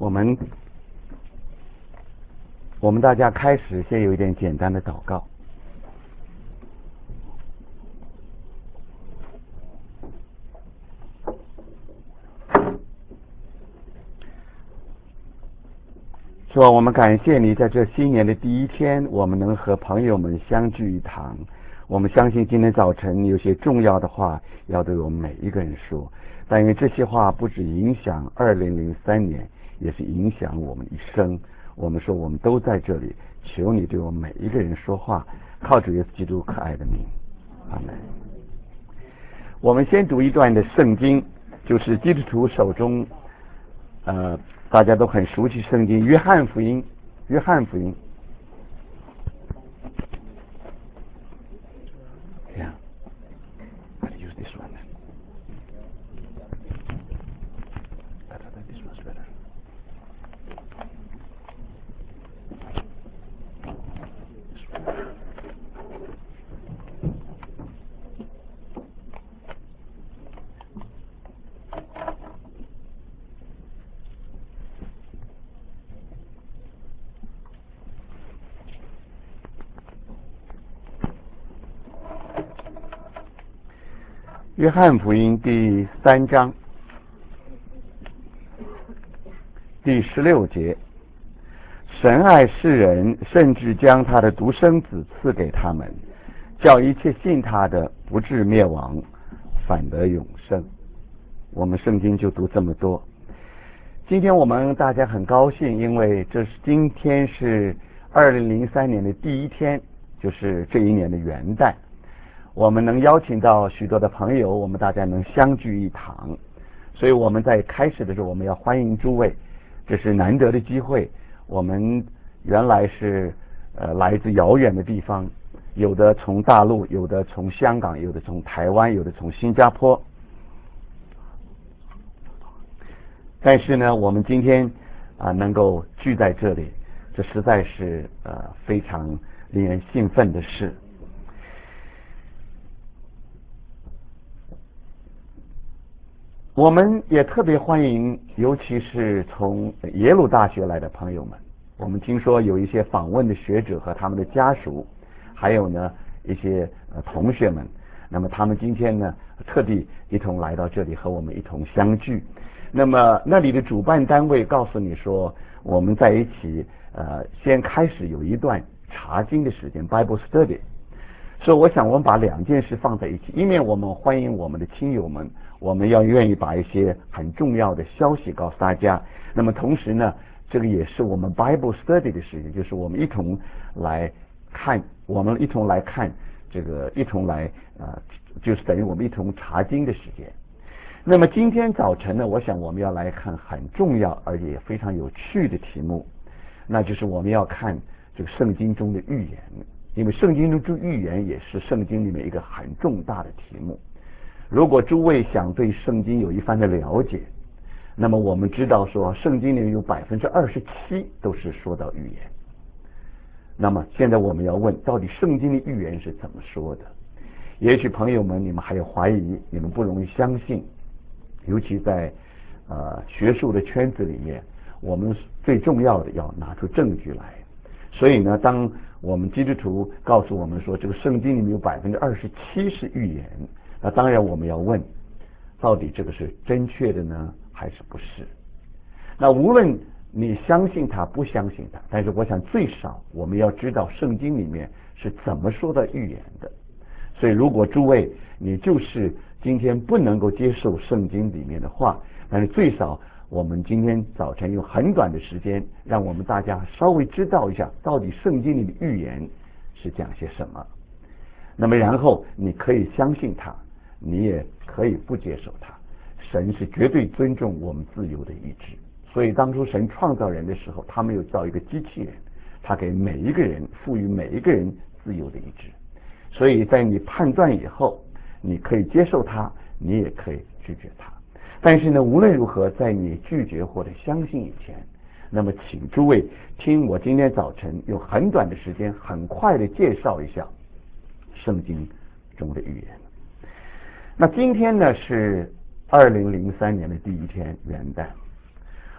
我们大家开始先有一点简单的祷告。主啊，我们感谢你，在这新年的第一天，我们能和朋友们相聚一堂。我们相信今天早晨有些重要的话要对我们每一个人说，但愿这些话不只影响2003年，也是影响我们一生。我们说我们都在这里，求你对我们每一个人说话，靠主耶稣基督可爱的名，阿门。我们先读一段的圣经，就是基督徒手中大家都很熟悉圣经约翰福音Yeah, I'll use this one then. Better than this one's better. 约翰福音第3章第16节，神爱世人，甚至将他的独生子赐给他们，叫一切信他的不至灭亡，反得永生。我们圣经就读这么多。今天我们大家很高兴，因为今天是2003年的第一天，就是这一年的元旦。我们能邀请到许多的朋友，我们大家能相聚一堂，所以我们在开始的时候，我们要欢迎诸位，这是难得的机会。我们原来是来自遥远的地方，有的从大陆，有的从香港，有的从台湾，有的从新加坡，但是呢，我们今天能够聚在这里，这实在是非常令人兴奋的事。我们也特别欢迎，尤其是从耶鲁大学来的朋友们。我们听说有一些访问的学者和他们的家属，还有呢一些同学们。那么他们今天呢特地一同来到这里和我们一同相聚。那么那里的主办单位告诉你说，我们在一起先开始有一段查经的时间 Bible Study。所以我想我们把两件事放在一起，一面我们欢迎我们的亲友们，我们要愿意把一些很重要的消息告诉大家。那么同时呢，这个也是我们 Bible Study 的时间，就是我们一同来看这个一同来就是等于我们一同查经的时间。那么今天早晨呢，我想我们要来看很重要而且非常有趣的题目，那就是我们要看这个圣经中的预言。因为圣经中之预言也是圣经里面一个很重大的题目。如果诸位想对圣经有一番的了解，那么我们知道说圣经里面有27%都是说到预言。那么现在我们要问，到底圣经的预言是怎么说的？也许朋友们你们还有怀疑，你们不容易相信，尤其在学术的圈子里面，我们最重要的要拿出证据来。所以呢，当我们基督徒告诉我们说这个圣经里面有27%是预言，那当然我们要问，到底这个是正确的呢，还是不是？那无论你相信它不相信它，但是我想最少我们要知道圣经里面是怎么说到预言的。所以如果诸位你就是今天不能够接受圣经里面的话，但是最少我们今天早晨用很短的时间，让我们大家稍微知道一下，到底圣经里的预言是讲些什么。那么然后你可以相信它，你也可以不接受它。神是绝对尊重我们自由的意志，所以当初神创造人的时候，他没有造一个机器人，他给每一个人赋予每一个人自由的意志。所以在你判断以后，你可以接受它，你也可以拒绝它。但是呢，无论如何，在你拒绝或者相信以前，那么请诸位听我今天早晨用很短的时间，很快的介绍一下圣经中的预言。那今天呢是2003年的第一天元旦，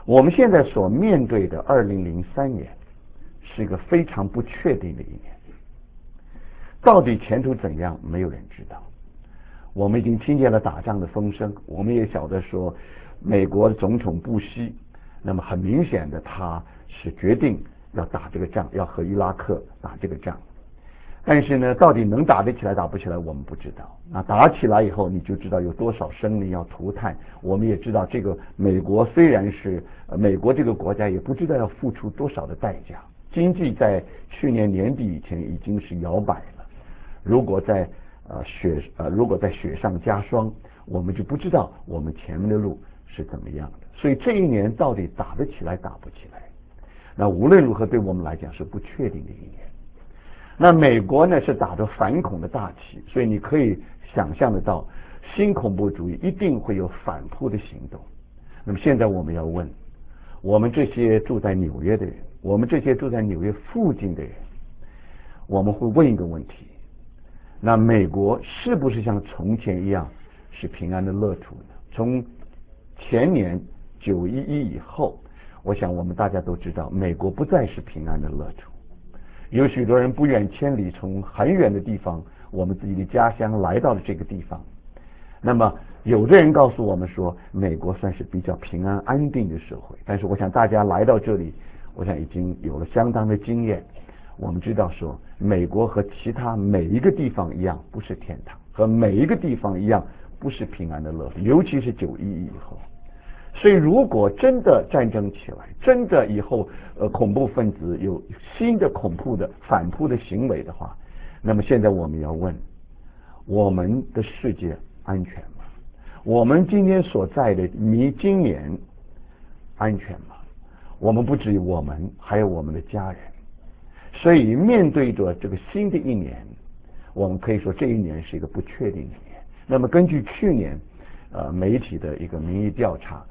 我们现在所面对的2003年是一个非常不确定的一年，到底前途怎样，没有人知道。我们已经听见了打仗的风声，我们也晓得说，美国的总统布希，那么很明显的他是决定要打这个仗，要和伊拉克打这个仗。但是呢，到底能打得起来打不起来，我们不知道。那打起来以后，你就知道有多少生灵要涂炭。我们也知道，这个美国虽然是美国这个国家，也不知道要付出多少的代价。经济在去年年底以前已经是摇摆了，如果在雪上加霜，我们就不知道我们前面的路是怎么样的。所以这一年到底打得起来打不起来，那无论如何对我们来讲是不确定的一年。那美国呢是打着反恐的大旗，所以你可以想象得到，新恐怖主义一定会有反扑的行动。那么现在我们要问，我们这些住在纽约的人，我们这些住在纽约附近的人，我们会问一个问题：那美国是不是像从前一样是平安的乐土呢？从前年911以后，我想我们大家都知道，美国不再是平安的乐土。有许多人不远千里，从很远的地方，我们自己的家乡来到了这个地方。那么，有的人告诉我们说，美国算是比较平安安定的社会。但是，我想大家来到这里，我想已经有了相当的经验。我们知道说，美国和其他每一个地方一样，不是天堂，和每一个地方一样，不是平安的乐土。尤其是911以后。所以，如果真的战争起来，真的以后恐怖分子有新的恐怖的反扑的行为的话，那么现在我们要问：我们的世界安全吗？我们今天所在的今年安全吗？我们不止于我们，还有我们的家人。所以面对着这个新的一年，我们可以说这一年是一个不确定的年。那么根据去年媒体的一个民意调查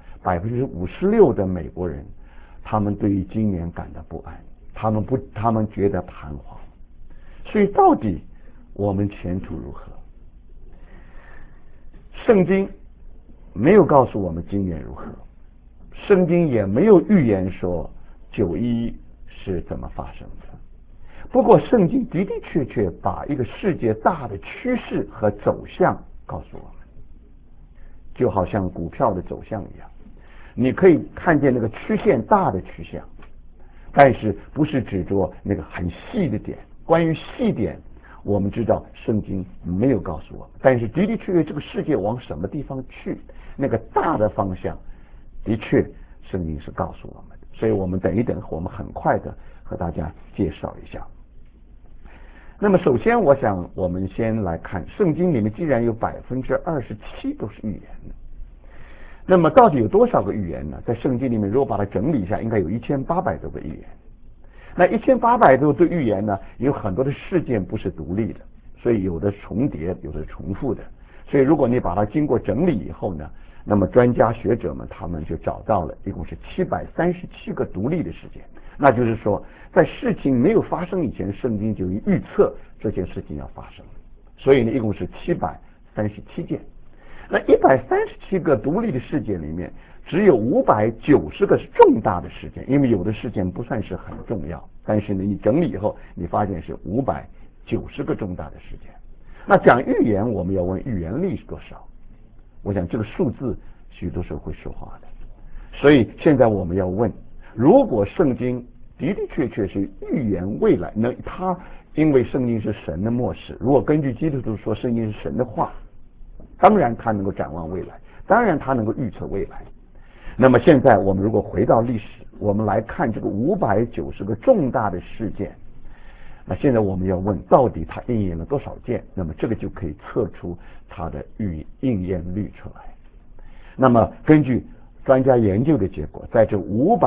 ，56%的美国人，他们对于今年感到不安，他们觉得彷徨。所以到底我们前途如何？圣经没有告诉我们今年如何，圣经也没有预言说911是怎么发生的。不过圣经的的确确把一个世界大的趋势和走向告诉我们，就好像股票的走向一样，你可以看见那个曲线大的趋向，但是不是指着那个很细的点。关于细点，我们知道圣经没有告诉我们，但是的的确确这个世界往什么地方去，那个大的方向，的确圣经是告诉我们的。所以我们等一等，我们很快的和大家介绍一下。那么首先我想我们先来看圣经里面既然有27%都是预言的，那么到底有多少个预言呢？在圣经里面如果把它整理一下，应该有1800多个预言。那1800多的预言呢，有很多的事件不是独立的，所以有的重叠，有的重复的。所以如果你把它经过整理以后呢，那么专家学者们他们就找到了一共是737个独立的事件。那就是说，在事情没有发生以前，圣经就预测这件事情要发生，所以呢，一共是737件。那137个独立的事件里面，只有590个是重大的事件，因为有的事件不算是很重要，但是呢，你整理以后，你发现是590个重大的事件。那讲预言，我们要问预言率是多少？我想这个数字许多时候会说话的。所以现在我们要问，如果圣经的的确确是预言未来，那它因为圣经是神的默示，如果根据基督徒说圣经是神的话，当然它能够展望未来，当然它能够预测未来。那么现在我们如果回到历史，我们来看这个590个重大的事件，那现在我们要问，到底它应验了多少件？那么这个就可以测出它的应验率出来。那么根据专家研究的结果，在这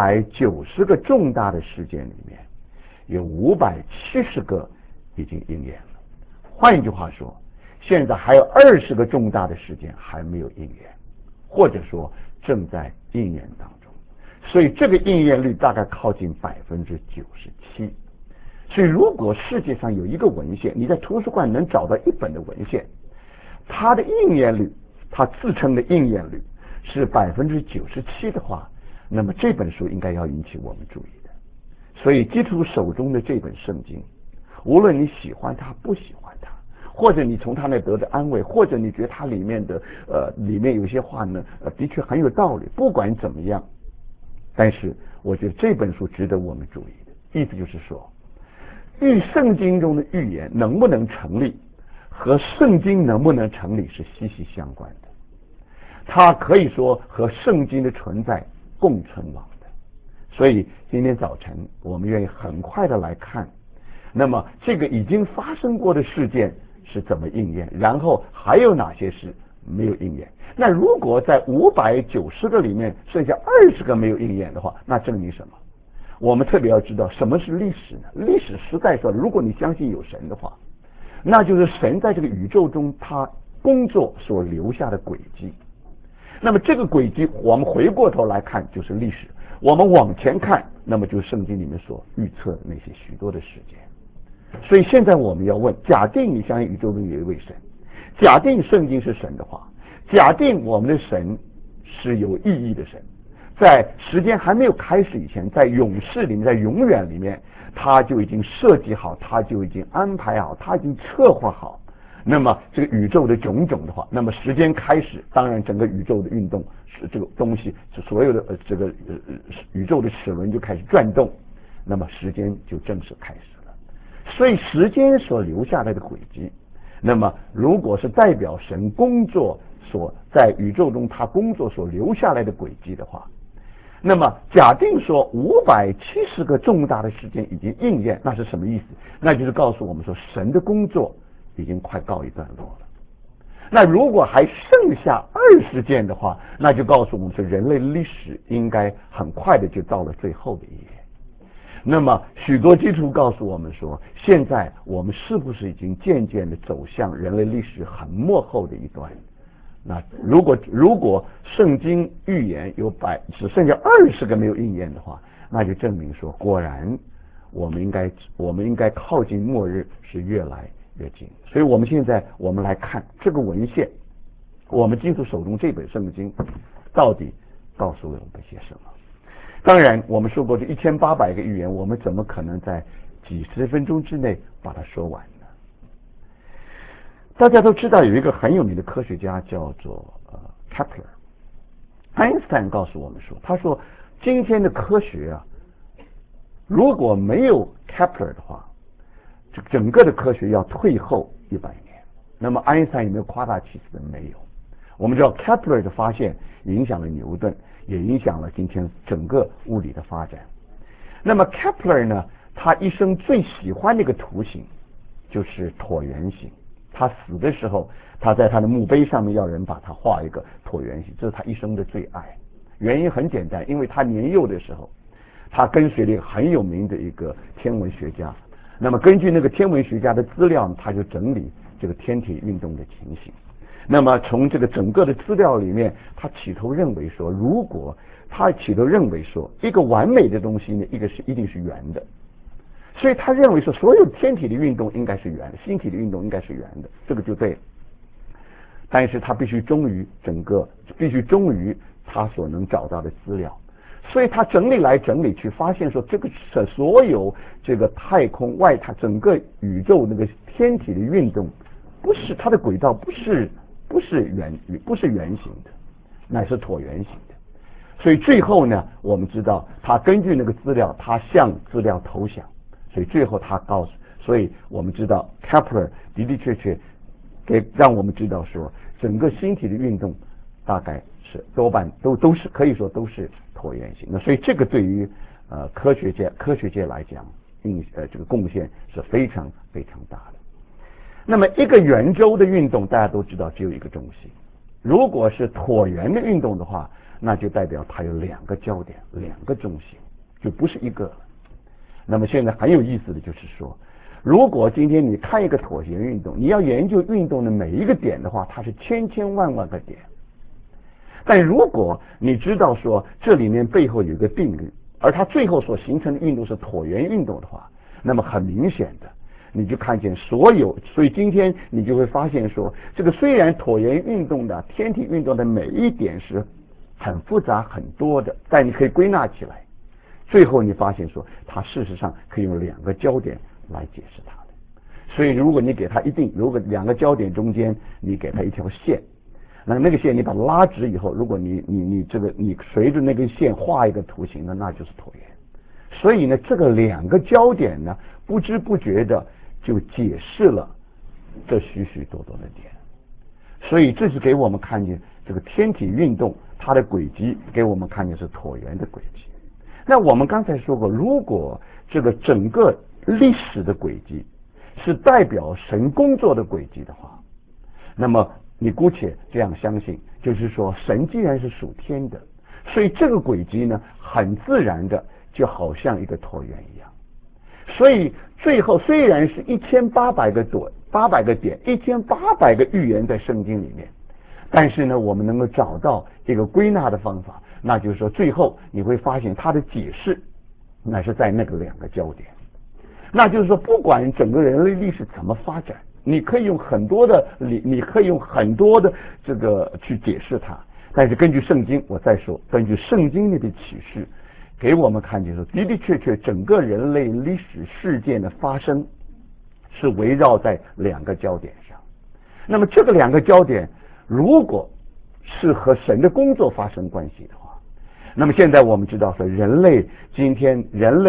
590个重大的事件里面，有570个已经应验了。换一句话说，现在还有20个重大的事件还没有应验，或者说正在应验当中。所以这个应验率大概靠近97%。所以如果世界上有一个文献，你在图书馆能找到一本的文献，它的应验率，它自称的应验率是97%的话， 那么这本书应该要引起我们注意的。所以基督徒手中的这本圣经，无论你喜欢它不喜欢它，或者你从它那得的安慰，或者你觉得它里面的里面有些话呢的确很有道理，不管怎么样，但是我觉得这本书值得我们注意的。意思就是说，圣经中的预言能不能成立，和圣经能不能成立是息息相关的。它可以说和圣经的存在共存亡的。所以今天早晨我们愿意很快的来看，那么这个已经发生过的事件是怎么应验，然后还有哪些是没有应验。那如果在590个里面剩下20个没有应验的话，那证明什么？我们特别要知道什么是历史呢？历史实在说，如果你相信有神的话，那就是神在这个宇宙中他工作所留下的轨迹。那么这个轨迹我们回过头来看就是历史，我们往前看，那么就是圣经里面所预测的那些许多的事件。所以现在我们要问，假定你相信宇宙中有一位神，假定圣经是神的话，假定我们的神是有意义的神，在时间还没有开始以前，在永世里面，在永远里面，他就已经设计好，他就已经安排好，他已经策划好，那么这个宇宙的种种的话，那么时间开始，当然整个宇宙的运动是这个东西，所有的这个宇宙的齿轮就开始转动，那么时间就正式开始了。所以时间所留下来的轨迹，那么如果是代表神工作所在宇宙中他工作所留下来的轨迹的话，那么假定说570个重大的事件已经应验，那是什么意思？那就是告诉我们说神的工作已经快告一段落了。那如果还剩下20件的话，那就告诉我们说人类历史应该很快的就到了最后的一页。那么许多基督徒告诉我们说，现在我们是不是已经渐渐的走向人类历史很末后的一段？那如果圣经预言只剩下20个没有应验的话，那就证明说，果然我们应该靠近末日是越来越近。所以我们现在来看这个文献，我们基督徒手中这本圣经到底告诉了我们些什么？当然我们说过这1800个预言，我们怎么可能在几十分钟之内把它说完呢？大家都知道有一个很有名的科学家叫做Kepler， 爱因斯坦告诉我们说，他说今天的科学啊，如果没有 Kepler 的话，这整个的科学要退后100年。那么爱因斯坦有没有夸大其词？没有。我们知道 Kepler 的发现影响了牛顿，也影响了今天整个物理的发展。那么 Kepler 呢，他一生最喜欢的一个图形就是椭圆形。他死的时候，他在他的墓碑上面要人把他画一个椭圆形，这是他一生的最爱。原因很简单，因为他年幼的时候，他跟随了一个很有名的一个天文学家。那么根据那个天文学家的资料，他就整理这个天体运动的情形。那么从这个整个的资料里面，他起头认为说，一个完美的东西呢，一定是圆的。所以他认为说，所有天体的运动应该是圆的，星体的运动应该是圆的，这个就对了。但是他必须忠于他所能找到的资料，所以他整理来整理去，发现说这个所有这个太空外，它整个宇宙那个天体的运动，不是它的轨道不是圆形的，乃是椭圆形的。所以最后呢，我们知道他根据那个资料，他向资料投降。所以最后所以我们知道 Kepler 的确让我们知道说，整个星体的运动大概是多半都是可以说都是椭圆形。那所以这个对于科学界来讲，这个贡献是非常非常大的。那么一个圆周的运动，大家都知道只有一个中心。如果是椭圆的运动的话，那就代表它有2个焦点，2个中心，就不是一个了。那么现在很有意思的就是说，如果今天你看一个椭圆运动，你要研究运动的每一个点的话，它是千万个点。但如果你知道说这里面背后有一个定律，而它最后所形成的运动是椭圆运动的话，那么很明显的，你就看见所以今天你就会发现说，这个虽然椭圆运动的天体运动的每一点是很复杂很多的，但你可以归纳起来，最后你发现说它事实上可以用两个焦点来解释它的。所以如果你给它如果两个焦点中间你给它一条线，那个线你把它拉直以后，如果你随着那根线画一个图形呢，那就是椭圆。所以呢，这个两个焦点呢，不知不觉的就解释了这许许多多的点。所以这是给我们看见这个天体运动它的轨迹，给我们看见是椭圆的轨迹。那我们刚才说过，如果这个整个历史的轨迹是代表神工作的轨迹的话，那么你姑且这样相信，就是说神既然是属天的，所以这个轨迹呢，很自然的就好像一个椭圆一样。所以最后虽然是1800个点，1800个预言在圣经里面，但是呢，我们能够找到一个归纳的方法，那就是说最后你会发现它的解释那是在那个两个焦点。那就是说，不管整个人类历史怎么发展，你可以用很多的这个去解释它，但是根据圣经，我再说，根据圣经里的启示，给我们看见说，的的确确，整个人类历史事件的发生是围绕在两个焦点上。那么这个两个焦点，如果是和神的工作发生关系的话，那么现在我们知道说，人类今天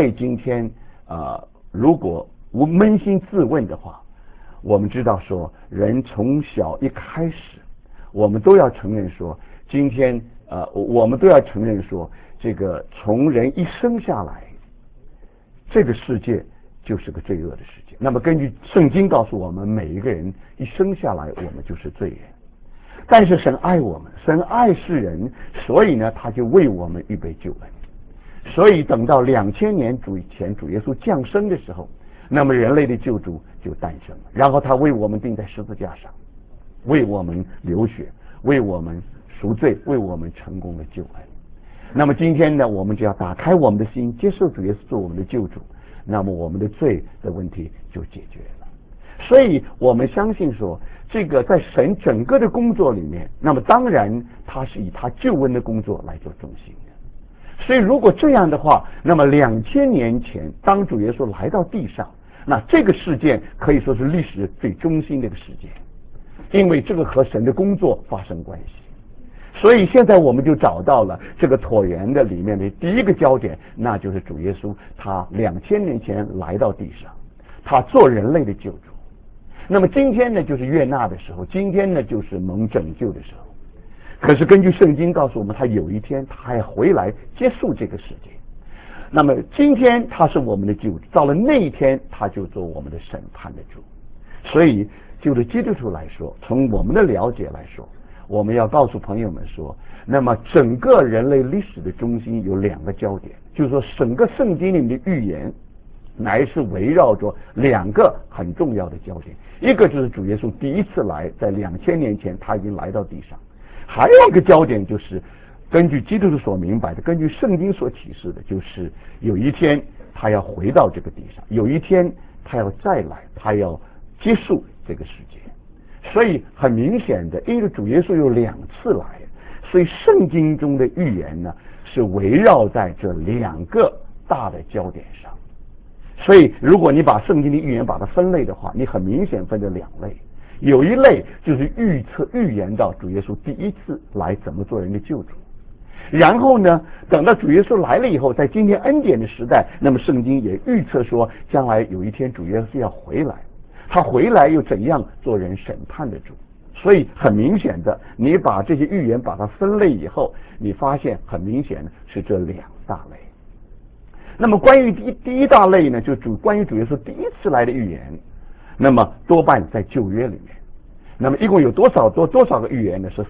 如果无扪心自问的话，我们知道说，人从小一开始，我们都要承认说，我们都要承认说，这个从人一生下来，这个世界就是个罪恶的世界。那么根据圣经告诉我们，每一个人一生下来，我们就是罪人。但是神爱我们，神爱世人，所以呢，他就为我们预备救恩。所以等到2000年前主耶稣降生的时候，那么人类的救主就诞生了，然后他为我们钉在十字架上，为我们流血，为我们赎罪，为我们成功的救恩。那么今天呢，我们就要打开我们的心，接受主耶稣做我们的救主，那么我们的罪的问题就解决了。所以我们相信说，这个在神整个的工作里面，那么当然他是以他救恩的工作来做中心的。所以如果这样的话，那么2000年前当主耶稣来到地上，那这个事件可以说是历史最中心的一个事件，因为这个和神的工作发生关系。所以现在我们就找到了这个椭圆的里面的第一个焦点，那就是主耶稣他2000年前来到地上，他做人类的救主。那么今天呢，就是悦纳的时候，今天呢就是蒙拯救的时候。可是根据圣经告诉我们，他有一天他还回来结束这个世界。那么今天他是我们的救主，到了那一天他就做我们的审判的主。所以就对基督徒来说，从我们的了解来说，我们要告诉朋友们说，那么整个人类历史的中心有两个焦点，就是说整个圣经里面的预言乃是围绕着两个很重要的焦点，一个就是主耶稣第一次来，在2000年前他已经来到地上，还有一个焦点就是根据基督徒所明白的，根据圣经所启示的，就是有一天他要回到这个地上，有一天他要再来，他要结束这个世界。所以很明显的，因为主耶稣有2次来，所以圣经中的预言呢是围绕在这2个大的焦点上。所以如果你把圣经的预言把它分类的话，你很明显分成2类，有一类就是预言到主耶稣第一次来怎么做人的救主，然后呢，等到主耶稣来了以后，在今天恩典的时代，那么圣经也预测说，将来有一天主耶稣要回来，他回来又怎样做人审判的主。所以很明显的，你把这些预言把它分类以后，你发现很明显的是这2大类。那么关于第一大类呢，就关于主耶稣第一次来的预言，那么多半在旧约里面。那么一共有多少个预言呢？是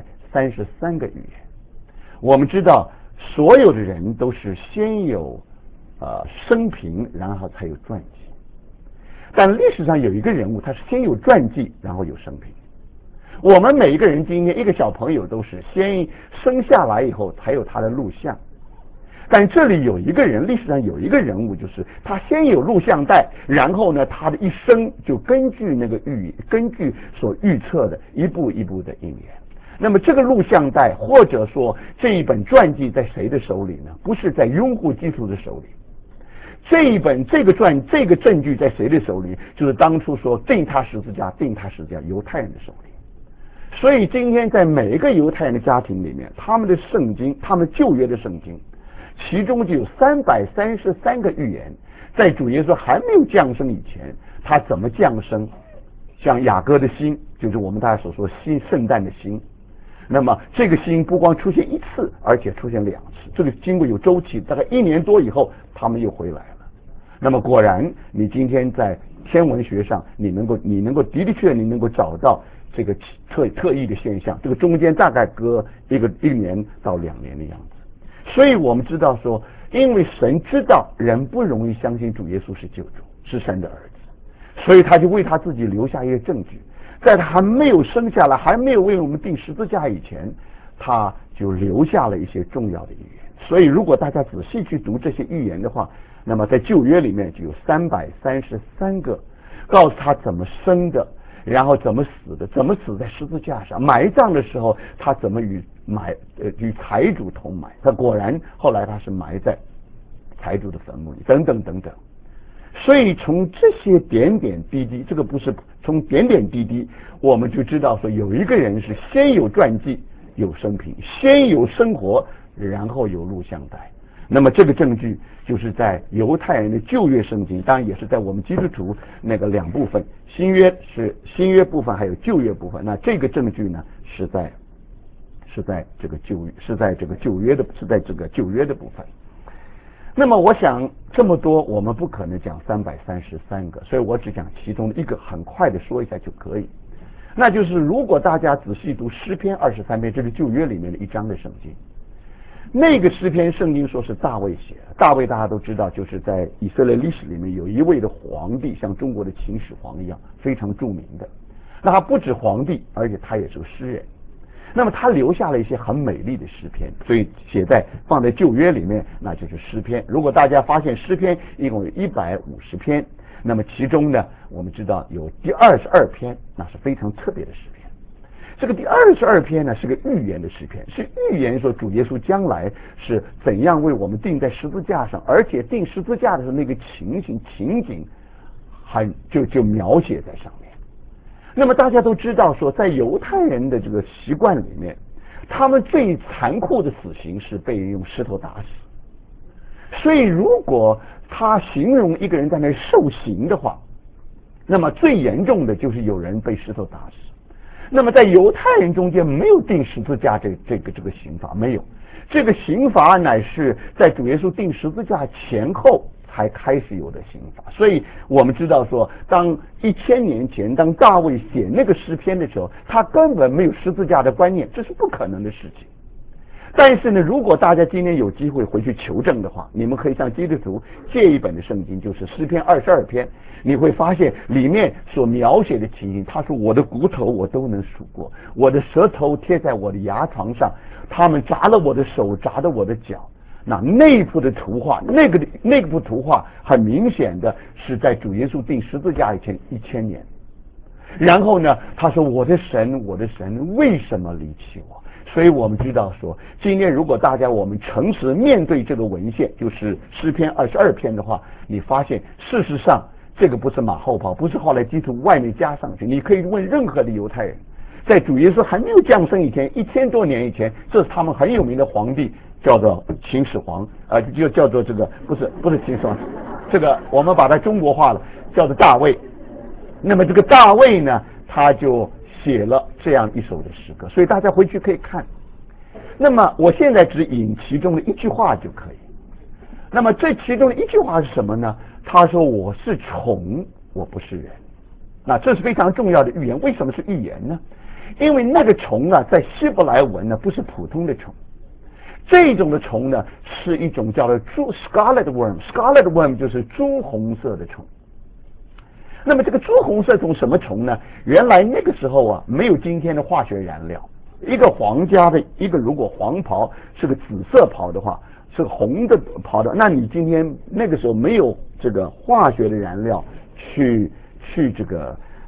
333个预言。我们知道所有的人都是先有生平，然后才有传记。但历史上有一个人物，他是先有传记，然后有生平。我们每一个人今天一个小朋友都是先生下来以后才有他的录像。但这里有一个人，历史上有一个人物，就是他先有录像带，然后呢，他的一生就根据所预测的一步一步的应验。 那么这个录像带或者说这一本传记在谁的手里呢？不是在拥护基督的手里，这个证据在谁的手里？就是当初说定他十字架犹太人的手里。所以今天在每一个犹太人的家庭里面，他们的圣经，他们旧约的圣经，其中就有333个预言，在主耶稣还没有降生以前，他怎么降生？像雅各的心，就是我们大家所说圣诞的心。那么这个星不光出现一次，而且出现2次，这个经过有周期，大概1年多以后，他们又回来了。那么果然，你今天在天文学上，你能够的确你能够找到这个特异的现象，这个中间大概隔1年到2年的样子。所以我们知道说，因为神知道人不容易相信主耶稣是救主，是神的儿子，所以他就为他自己留下一个证据。在他还没有生下来，还没有为我们钉十字架以前，他就留下了一些重要的预言。所以如果大家仔细去读这些预言的话，那么在旧约里面就有333个告诉他怎么生的，然后怎么死的，怎么死在十字架上，埋葬的时候他怎么与财主同埋，他果然后来他是埋在财主的坟墓里，等等等等。所以从这些点点滴滴，这个不是从点点滴滴，我们就知道说有一个人是先有传记有生平，先有生活然后有录像带。那么这个证据就是在犹太人的旧约圣经，当然也是在我们基督徒那个2部分，新约部分还有旧约部分。那这个证据呢是在这个旧约的部分。那么我想这么多我们不可能讲333个，所以我只讲其中的一个，很快的说一下就可以。那就是如果大家仔细读诗篇23篇，这是旧约里面的一章的圣经。那个诗篇圣经说是大卫写的，大卫大家都知道，就是在以色列历史里面有一位的皇帝，像中国的秦始皇一样非常著名的。那他不止皇帝，而且他也是个诗人。那么他留下了一些很美丽的诗篇，所以放在旧约里面，那就是诗篇。如果大家发现诗篇一共有150篇，那么其中呢，我们知道有第22篇，那是非常特别的诗篇。这个第22篇呢是个预言的诗篇，是预言说主耶稣将来是怎样为我们钉在十字架上，而且钉十字架的时候那个情景就描写在上面。那么大家都知道说，在犹太人的这个习惯里面，他们最残酷的死刑是被人用石头打死。所以如果他形容一个人在那受刑的话，那么最严重的就是有人被石头打死。那么在犹太人中间没有钉十字架这个刑罚，没有。这个刑罚乃是在主耶稣钉十字架前后才开始有的刑罚。所以我们知道说，当1000年前当大卫写那个诗篇的时候，他根本没有十字架的观念，这是不可能的事情。但是呢，如果大家今天有机会回去求证的话，你们可以向基督徒借一本的圣经，就是诗篇22篇，你会发现里面所描写的情形。他说我的骨头我都能数过，我的舌头贴在我的牙床上，他们扎了我的手，扎了我的脚。那幅的图画，那幅图画很明显的是在主耶稣钉十字架以前1000年。然后呢，他说我的神为什么离弃我？所以我们知道说，今天如果我们诚实面对这个文献，就是诗篇22篇的话，你发现事实上这个不是马后炮，不是后来基督外面加上去。你可以问任何的犹太人，在主耶稣还没有降生以前，1000多年以前，这是他们很有名的皇帝，叫做秦始皇，就叫做这个不是秦始皇，这个我们把它中国化了，叫做大卫。那么这个大卫呢，他就写了这样一首的诗歌，所以大家回去可以看。那么我现在只引其中的一句话就可以。那么这其中的一句话是什么呢？他说我是虫，我不是人。那这是非常重要的预言。为什么是预言呢？因为那个虫啊，在希伯来文呢不是普通的虫，这种的虫呢是一种叫做scarlet worm，scarlet worm 就是朱红色的虫。那么这个朱红色虫什么虫呢？原来那个时候啊，没有今天的化学燃料。一个皇家的如果黄袍是个紫色袍的话，是个红的袍的，那你今天那个时候没有这个化学的燃料去这个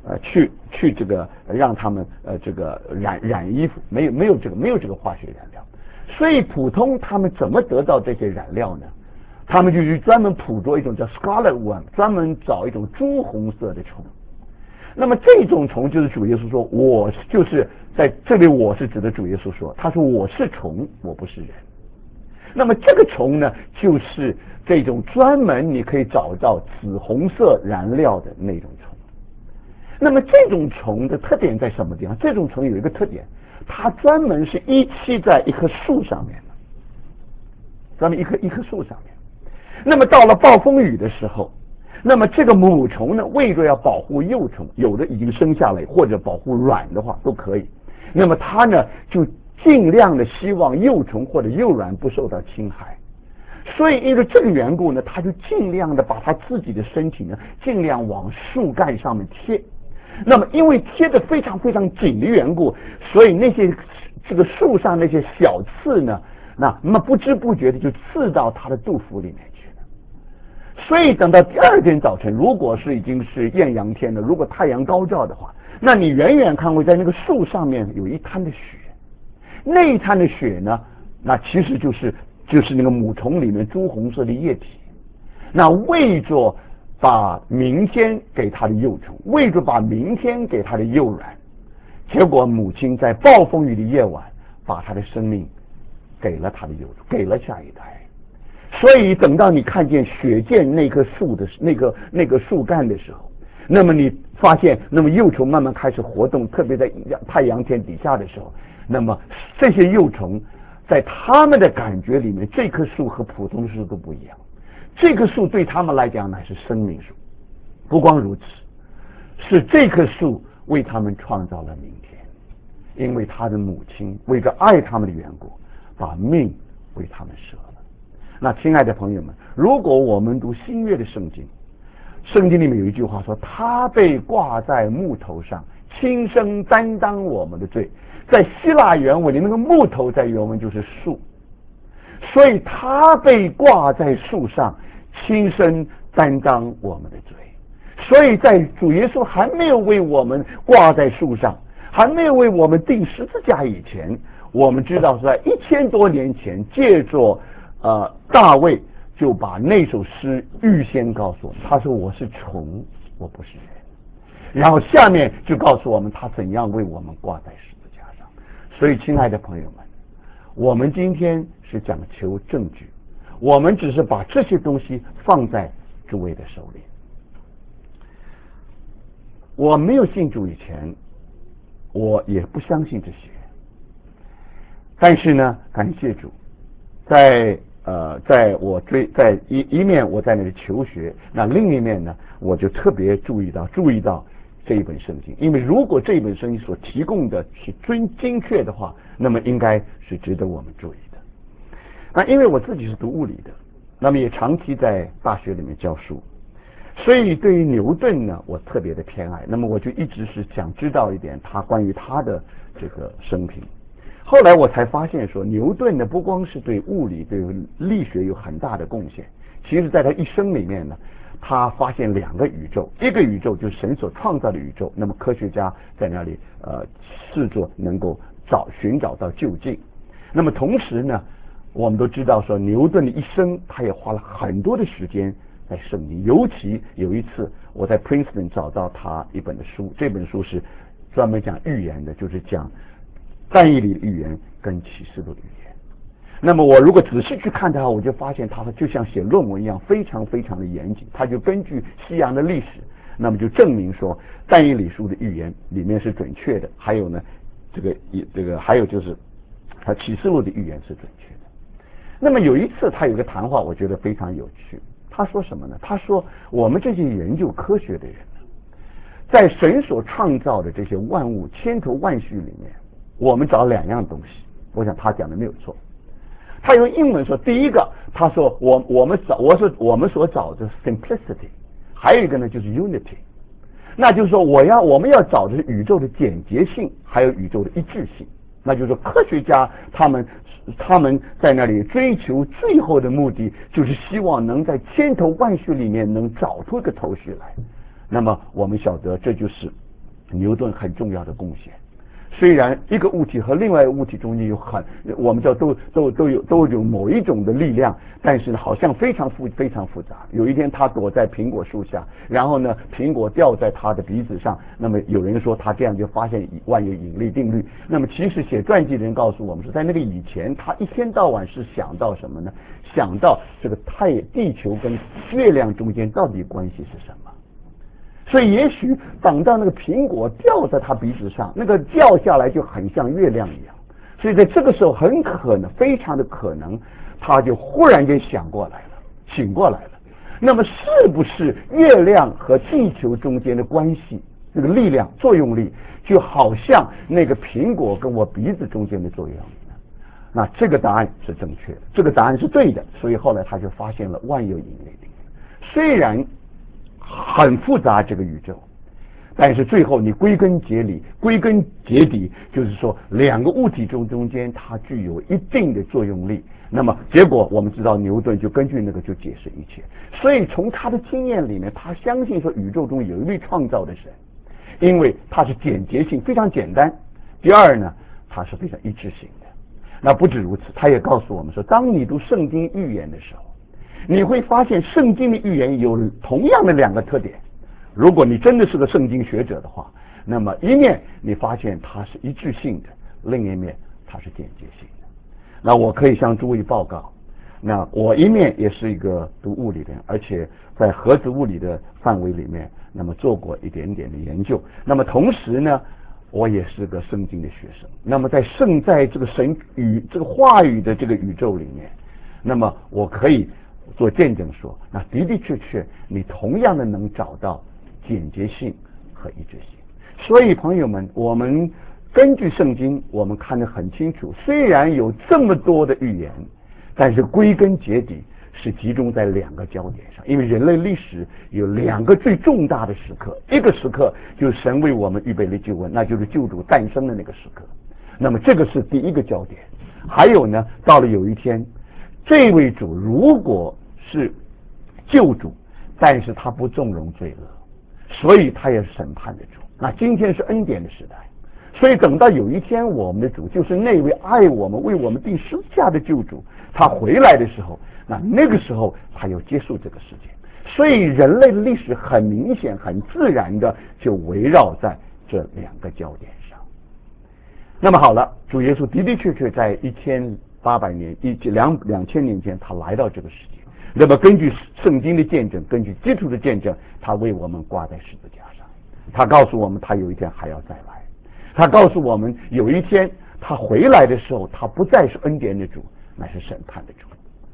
去这个让他们这个染衣服，没有这个化学染料。所以普通他们怎么得到这些染料呢？他们就去专门捕捉一种叫 scarlet worm， 专门找一种朱红色的虫。那么这种虫就是主耶稣说，我就是在这里，我是指的主耶稣说，他说我是虫，我不是人。那么这个虫呢，就是这种专门你可以找到紫红色燃料的那种虫。那么这种虫的特点在什么地方？这种虫有一个特点，它专门是依栖在一棵树上面的，专门一棵树上面。那么到了暴风雨的时候，那么这个母虫呢，为了要保护幼虫，有的已经生下来，或者保护卵的话都可以。那么它呢，就尽量的希望幼虫或者幼卵不受到侵害。所以因为这个缘故呢，它就尽量的把它自己的身体呢，尽量往树干上面贴。那么因为贴得非常非常紧的缘故，所以那些这个树上那些小刺呢，那么不知不觉的就刺到它的肚腹里面去了。所以等到第二天早晨，如果是已经是艳阳天了，如果太阳高照的话，那你远远看会在那个树上面有一滩的血。那一滩的血呢，那其实就是那个母虫里面朱红色的液体。那为着把明天给它的幼虫，为着把明天给它的幼卵，结果母亲在暴风雨的夜晚，把她的生命给了她的幼虫，给了下一代。所以等到你看见血溅那棵树的那个树干的时候，那么你发现，那么幼虫慢慢开始活动，特别在太阳天底下的时候，那么这些幼虫在他们的感觉里面，这棵树和普通的树都不一样。这棵树对他们来讲乃是生命树，不光如此，是这棵树为他们创造了明天，因为他的母亲为着爱他们的缘故，把命为他们舍了。那亲爱的朋友们，如果我们读新约的圣经，圣经里面有一句话说，他被挂在木头上，亲身担当我们的罪。在希腊原文里，那个木头在原文就是树，所以他被挂在树上，亲身担当我们的罪。所以在主耶稣还没有为我们挂在树上，还没有为我们钉十字架以前，我们知道是在1000多年前，借着大卫就把那首诗预先告诉我们，他说我是虫，我不是人。然后下面就告诉我们他怎样为我们挂在十字架上。所以亲爱的朋友们，我们今天是讲求证据，我们只是把这些东西放在诸位的手里。我没有信主以前，我也不相信这些，但是呢，感谢主，在我在一面我在那里求学，那另一面呢，我就特别注意到这一本圣经，因为如果这一本圣经所提供的是精确的话，那么应该是值得我们注意的。那因为我自己是读物理的，那么也长期在大学里面教书，所以对于牛顿呢，我特别的偏爱。那么我就一直是想知道一点关于他的这个生平。后来我才发现说，牛顿呢不光是对物理、对力学有很大的贡献，其实在他一生里面呢，他发现2个宇宙，一个宇宙就是神所创造的宇宙，那么科学家在那里试着能够寻找到究竟。那么同时呢，我们都知道说，牛顿的一生他也花了很多的时间在圣经，尤其有一次我在 Princeton 找到他一本的书，这本书是专门讲预言的，就是讲但以理的预言跟启示录的预言。那么我如果仔细去看它，我就发现它就像写论文一样，非常非常的严谨。它就根据西洋的历史，那么就证明说但以理书的预言里面是准确的。还有呢，还有就是他启示录的预言是准确的。那么有一次他有个谈话，我觉得非常有趣。他说什么呢？他说我们这些研究科学的人呢，在神所创造的这些万物千头万绪里面，我们找2样东西。我想他讲的没有错。他用英文说，第一个，他说我们所找的 simplicity， 还有一个呢就是 unity。那就是说我们要找的是宇宙的简洁性，还有宇宙的一致性。那就是说科学家他们在那里追求最后的目的，就是希望能在千头万绪里面能找出一个头绪来。那么我们晓得这就是牛顿很重要的贡献。虽然一个物体和另外一个物体中间有我们叫都有某一种的力量，但是呢，好像非常复杂。有一天他躲在苹果树下，然后呢，苹果掉在他的鼻子上，那么有人说他这样就发现万有引力定律。那么其实写传记的人告诉我们，是在那个以前，他一天到晚是想到什么呢？想到这个地球跟月亮中间到底关系是什么。所以也许等到那个苹果掉在他鼻子上，那个掉下来就很像月亮一样。所以在这个时候很可能，非常的可能，他就忽然间醒过来了。那么是不是月亮和地球中间的关系，这个力量作用力，就好像那个苹果跟我鼻子中间的作用力呢？那这个答案是正确的，这个答案是对的。所以后来他就发现了万有引力定律。虽然很复杂这个宇宙，但是最后你归根结底，就是说两个物体中间它具有一定的作用力。那么结果我们知道牛顿就根据那个就解释一切。所以从他的经验里面，他相信说宇宙中有一位创造的神，因为它是简洁性非常简单。第二呢，它是非常一致性的。那不止如此，他也告诉我们说，当你读圣经预言的时候，你会发现圣经的预言有同样的两个特点。如果你真的是个圣经学者的话，那么一面你发现它是一致性的，另一面它是简洁性的。那我可以向诸位报告，那我一面也是一个读物理的人，而且在核子物理的范围里面，那么做过一点点的研究。那么同时呢，我也是个圣经的学生。那么在这个这个话语的这个宇宙里面，那么我可以做见证说，那的的确你同样的能找到简洁性和一致性。所以朋友们，我们根据圣经，我们看得很清楚，虽然有这么多的预言，但是归根结底是集中在两个焦点上。因为人类历史有两个最重大的时刻，一个时刻就是神为我们预备了救恩，那就是救主诞生的那个时刻。那么这个是第一个焦点。还有呢，到了有一天，这位主如果是救主，但是他不纵容罪恶，所以他也是审判的主。那今天是恩典的时代，所以等到有一天我们的主就是那位爱我们为我们定十字架的救主，他回来的时候，那个时候他要结束这个世界。所以人类的历史很明显很自然的就围绕在这两个焦点上。那么好了，主耶稣的确在1800年2000年前他来到这个世界。那么根据圣经的见证，根据基督的见证，他为我们挂在十字架上。他告诉我们他有一天还要再来。他告诉我们有一天他回来的时候，他不再是恩典的主，乃是审判的主。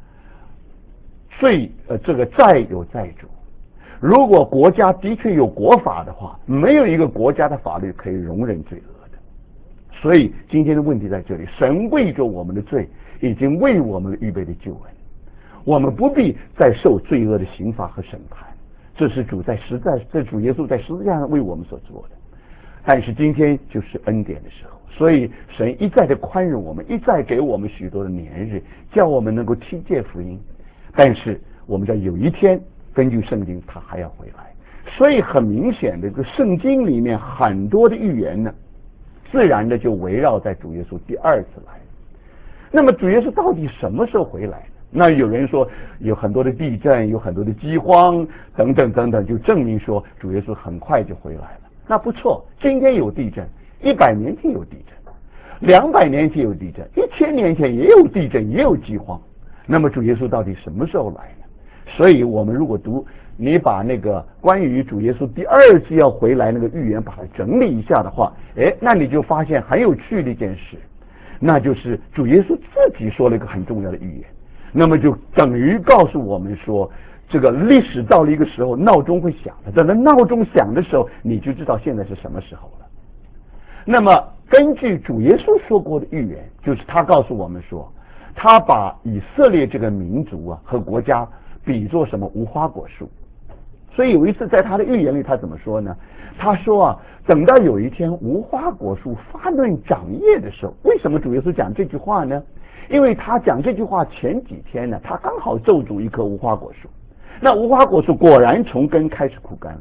这个债有债主。如果国家的确有国法的话，没有一个国家的法律可以容忍罪恶的。所以今天的问题在这里，神为着我们的罪已经为我们预备的救恩，我们不必再受罪恶的刑罚和审判。这是主耶稣在十字架上为我们所做的。但是今天就是恩典的时候，所以神一再的宽容我们，一再给我们许多的年日，叫我们能够听见福音。但是我们知道有一天根据圣经他还要回来。所以很明显的，这个圣经里面很多的预言呢，自然的就围绕在主耶稣第二次来。那么主耶稣到底什么时候回来呢？那有人说有很多的地震，有很多的饥荒等等，就证明说主耶稣很快就回来了。那不错，今天有地震，100年前有地震，200年前有地震，1000年前也有地震，也有饥荒。那么主耶稣到底什么时候来呢？所以我们如果你把那个关于主耶稣第二次要回来那个预言把它整理一下的话，那你就发现很有趣的一件事，那就是主耶稣自己说了一个很重要的预言。那么就等于告诉我们说，这个历史到了一个时候，闹钟会响的。等到闹钟响的时候，你就知道现在是什么时候了。那么根据主耶稣说过的预言，就是他告诉我们说，他把以色列这个民族和国家比作什么无花果树。所以有一次在他的预言里，他怎么说呢？他说等到有一天无花果树发嫩长叶的时候，为什么主耶稣讲这句话呢？因为他讲这句话前几天呢，他刚好咒诅一棵无花果树。那无花果树果然从根开始枯干了。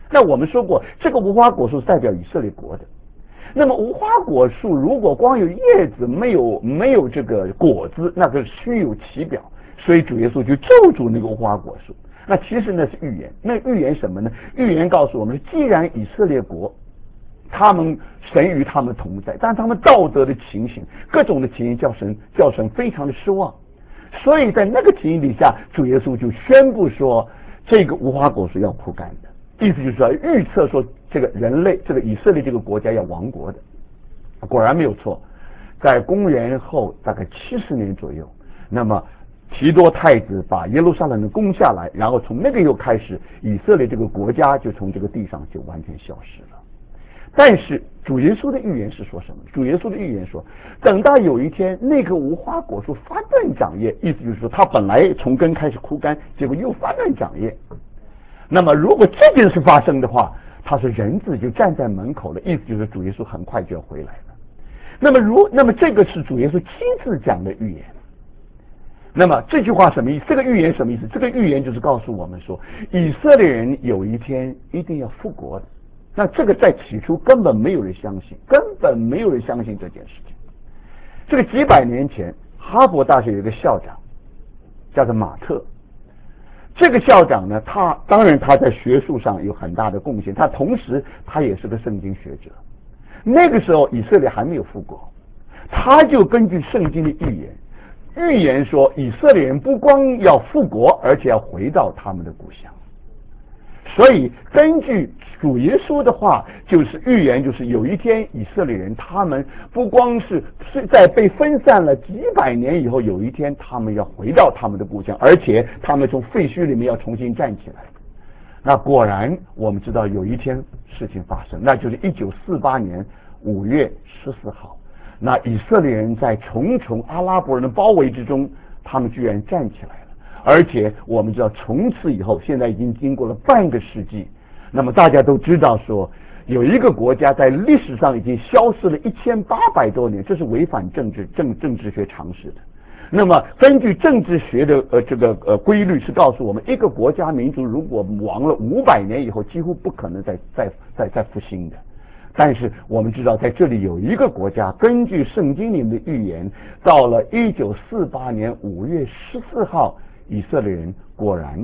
那我们说过，这个无花果树是代表以色列国的。那么无花果树如果光有叶子，没有这个果子，那个虚有其表。所以主耶稣就咒诅那个无花果树。那其实那是预言。那预言什么呢？预言告诉我们，既然以色列国他们神与他们同在，但他们道德的情形，各种的情形叫神非常的失望。所以在那个情形底下，主耶稣就宣布说，这个无花果树要枯干的，意思就是说预测说这个人类，这个以色列这个国家要亡国的。果然没有错，在公元后大概70年左右，那么提多太子把耶路撒冷攻下来，然后从那个又开始，以色列这个国家就从这个地上就完全消失了。但是主耶稣的预言是说什么？主耶稣的预言说，等到有一天那个无花果树发断长叶，意思就是说它本来从根开始枯干，结果又发断长叶。那么如果这件事发生的话，他说人子就站在门口了，意思就是主耶稣很快就要回来了。那么这个是主耶稣亲自讲的预言。那么这句话什么意思？这个预言什么意思？这个预言就是告诉我们说，以色列人有一天一定要复国的。那这个在起初根本没有人相信，根本没有人相信这件事情。这个几百年前，哈佛大学有一个校长叫做马特。这个校长呢，他当然他在学术上有很大的贡献，他同时他也是个圣经学者。那个时候以色列还没有复国，他就根据圣经的预言说，以色列人不光要复国，而且要回到他们的故乡。所以根据主耶稣的话，就是预言，就是有一天以色列人他们不光是在被分散了几百年以后，有一天他们要回到他们的故乡，而且他们从废墟里面要重新站起来。那果然我们知道有一天事情发生，那就是1948年5月14号，那以色列人在重重阿拉伯人的包围之中，他们居然站起来了。而且我们知道从此以后，现在已经经过了半个世纪，那么大家都知道说，有一个国家在历史上已经消失了1800多年，这是违反政治学常识的。那么根据政治学的规律是告诉我们，一个国家民族如果亡了500年以后，几乎不可能再复兴的。但是我们知道在这里有一个国家，根据圣经里面的预言，到了1948年5月14号，以色列人果然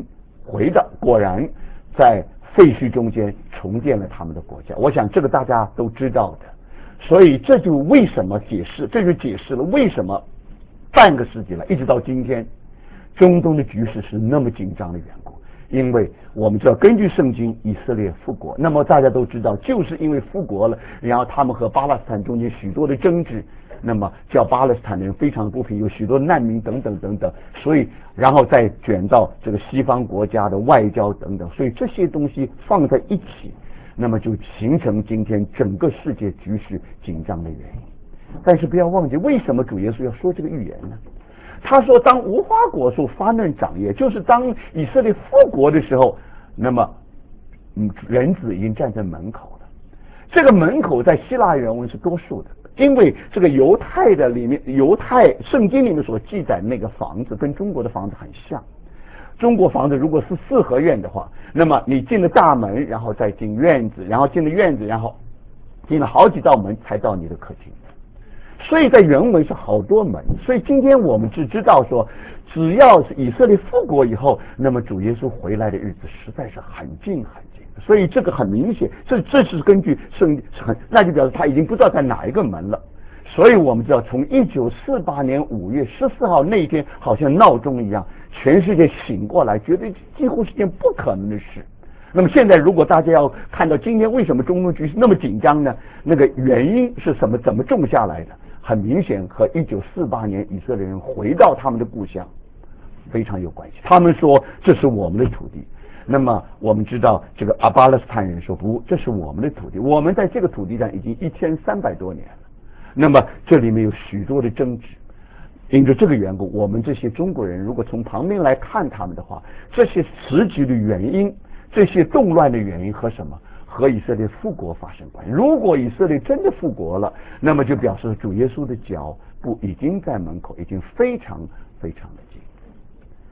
在废墟中间重建了他们的国家。我想这个大家都知道的，所以这就解释了为什么半个世纪了，一直到今天，中东的局势是那么紧张的缘故。因为我们知道，根据圣经，以色列复国，那么大家都知道，就是因为复国了，然后他们和巴勒斯坦中间许多的争执，那么叫巴勒斯坦人非常不平，有许多难民等等等等，所以然后再卷到这个西方国家的外交等等，所以这些东西放在一起，那么就形成今天整个世界局势紧张的原因。但是不要忘记，为什么主耶稣要说这个预言呢？他说，当无花果树发嫩长叶，就是当以色列复国的时候，那么人子已经站在门口了。这个门口在希腊原文是多数的，因为这个犹太圣经里面所记载那个房子跟中国的房子很像。中国房子如果是4合院的话，那么你进了大门，然后再进院子，然后进了院子，然后进了好几道门才到你的客厅。所以在原文是好多门，所以今天我们只知道说，只要是以色列复国以后，那么主耶稣回来的日子实在是很近很近。所以这个很明显，这是根据圣经，那就表示他已经不知道在哪一个门了。所以我们知道，从1948年5月14号那一天，好像闹钟一样，全世界醒过来，觉得几乎是件不可能的事。那么现在，如果大家要看到今天为什么中东局势那么紧张呢？那个原因是什么？怎么种下来的？很明显和1948年以色列人回到他们的故乡非常有关系。他们说这是我们的土地，那么我们知道这个巴勒斯坦人说不，这是我们的土地，我们在这个土地上已经1300多年了。那么这里面有许多的争执，因着这个缘故，我们这些中国人如果从旁边来看他们的话，这些实际的原因，这些动乱的原因和什么？和以色列复国发生关系。如果以色列真的复国了，那么就表示主耶稣的脚步已经在门口，已经非常非常的近。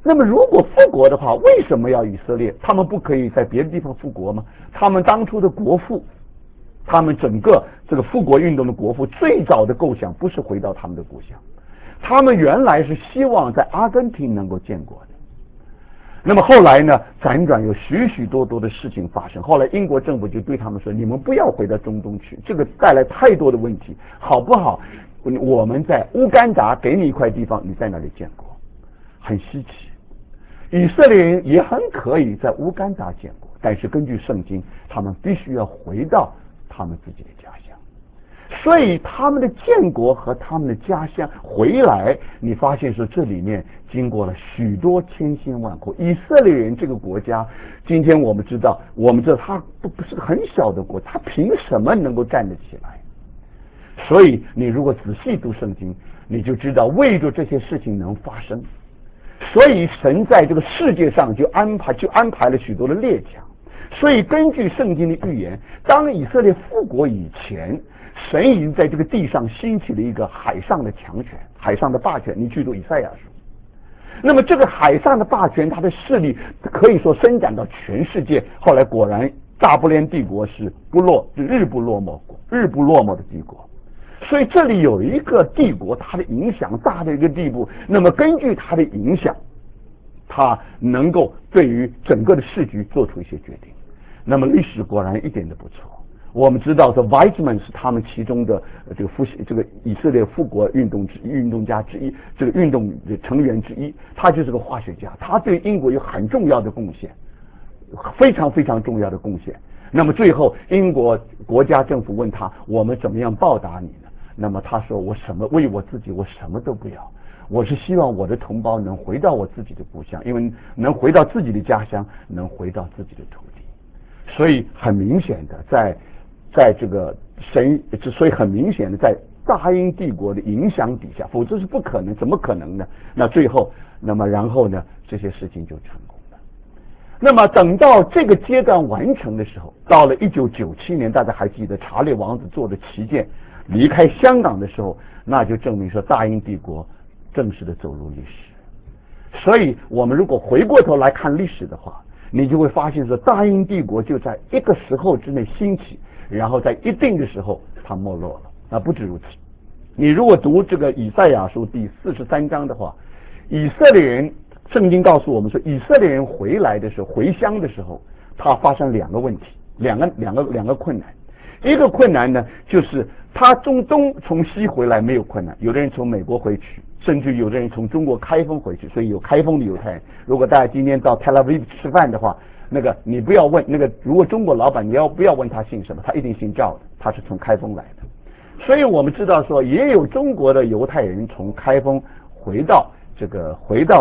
那么如果复国的话，为什么要以色列？他们不可以在别的地方复国吗？他们当初的国父，他们整个这个复国运动的国父，最早的构想不是回到他们的故乡，他们原来是希望在阿根廷能够建国的。那么后来呢，辗转有许许多多的事情发生，后来英国政府就对他们说，你们不要回到中东去，这个带来太多的问题，好不好？我们在乌干达给你一块地方，你在那里建国。很稀奇，以色列人也很可以在乌干达建国，但是根据圣经，他们必须要回到他们自己的家乡。所以他们的建国和他们的家乡回来，你发现说这里面经过了许多千辛万苦。以色列人这个国家，今天我们知道他不是很小的国，他凭什么能够站得起来？所以你如果仔细读圣经，你就知道为着这些事情能发生，所以神在这个世界上就安排了许多的列强。所以根据圣经的预言，当以色列复国以前，神已经在这个地上兴起了一个海上的强权，海上的霸权。你去读以赛亚书，那么这个海上的霸权，它的势力可以说伸展到全世界。后来果然，大不列帝国是日不落寞的帝国。所以这里有一个帝国，它的影响大的一个地步。那么根据它的影响，它能够对于整个的市局做出一些决定。那么历史果然一点都不错。我们知道，这 Weizmann 是他们其中的这个以色列复国运动家之一，这个运动的成员之一。他就是个化学家，他对英国有很重要的贡献，非常非常重要的贡献。那么最后，英国国家政府问他：“我们怎么样报答你呢？”那么他说：“为我自己，我什么都不要。我是希望我的同胞能回到我自己的故乡，因为能回到自己的家乡，能回到自己的土地。所以很明显的，在这个所以很明显的，在大英帝国的影响底下，否则是不可能，怎么可能呢？那最后，然后呢，这些事情就成功了。那么等到这个阶段完成的时候，到了1997年，大家还记得查理王子坐着旗舰离开香港的时候，那就证明说大英帝国正式的走入历史。所以我们如果回过头来看历史的话，你就会发现说大英帝国就在一个时候之内兴起，然后在一定的时候它没落了。那不止如此，你如果读这个以赛亚书第43章的话，以色列人，圣经告诉我们说，以色列人回来的时候，回乡的时候，他发生两个问题，两个困难。一个困难呢，就是他从东从西回来没有困难，有的人从美国回去，甚至有的人从中国开封回去，所以有开封的犹太人。如果大家今天到 Tel Aviv 吃饭的话，那个你不要问那个，如果中国老板，你不要问他姓什么，他一定姓赵的，他是从开封来的。所以我们知道说，也有中国的犹太人从开封回到这个